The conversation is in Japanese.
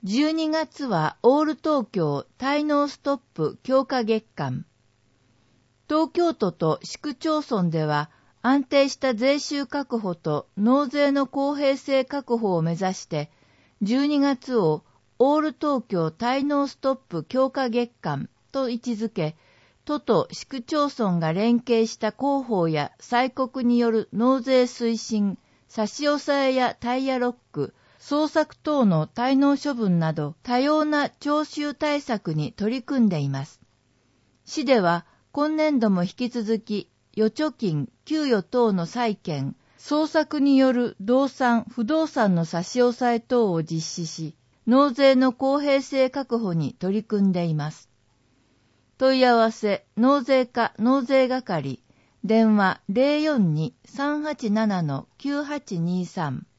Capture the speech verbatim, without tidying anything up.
じゅうにがつはオール東京滞納ストップ強化月間。東京都と市区町村では安定した税収確保と納税の公平性確保を目指して、じゅうにがつをオール東京滞納ストップ強化月間と位置づけ、都と市区町村が連携した広報や催告による納税推進、差し押さえやタイヤロック、捜索等の滞納処分など多様な徴収対策に取り組んでいます。市では今年度も引き続き預貯金、給与等の債権、捜索による動産、不動産の差し押さえ等を実施し、納税の公平性確保に取り組んでいます。問い合わせ、納税課納税係、電話 ゼロよんに さんはちなな きゅうはちにさん